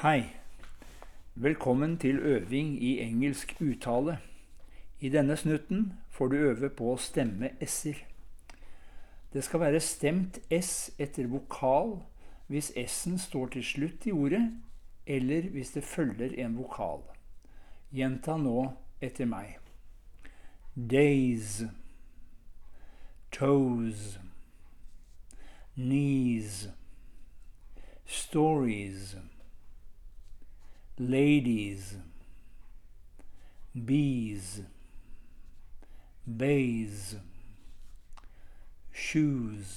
Hei, velkommen til øving i engelsk uttale. I denne snutten får du øve på å stemme s-er. Det skal være stemt s etter vokal hvis s-en står til slutt i ordet, eller hvis det følger en vokal. Gjenta nå etter meg. Days, toes, knees, stories, ladies, bees, bays, shoes,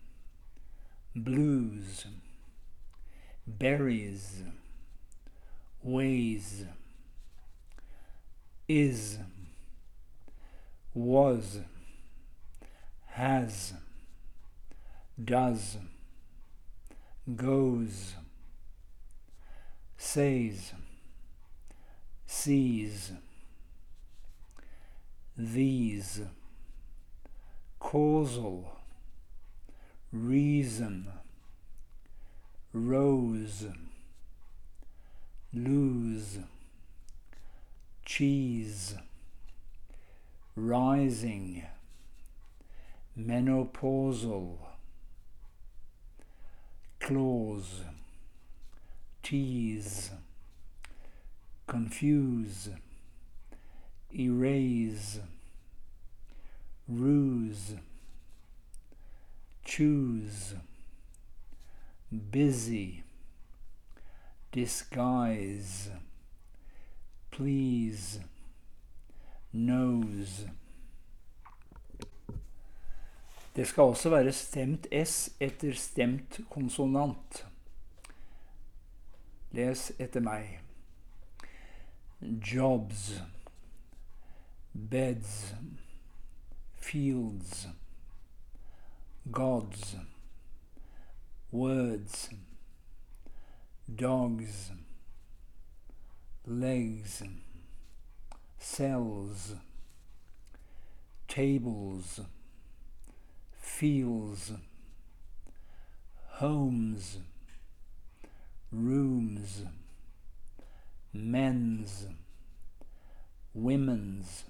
blues, berries, ways, is, was, has, does, goes, says, sees, these, causal, reason, rose, lose, cheese, rising, menopausal, clause, tease, confuse, erase, ruse, choose, busy, disguise, please, nose. Det skal også være stemt s etter stemt konsonant. Les etter meg. Jobs, beds, fields, gods, words, dogs, legs, cells, tables, fields, homes, rooms, men's, women's,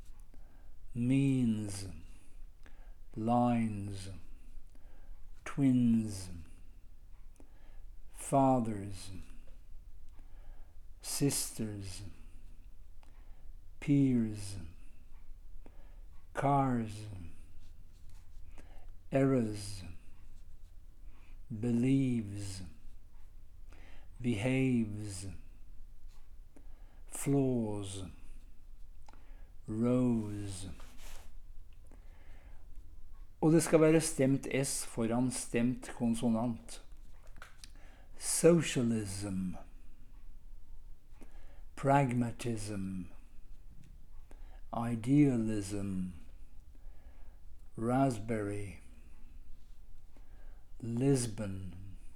means, lines, twins, fathers, sisters, peers, cars, errors, believes, behaves, flaws, rose. Og det skal være stemt s foran stemt konsonant. Socialism, pragmatism, idealism, raspberry, Lisbon,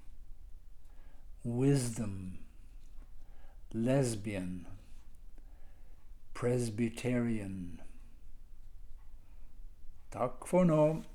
wisdom, lesbian, Presbyterian. Takk for nå.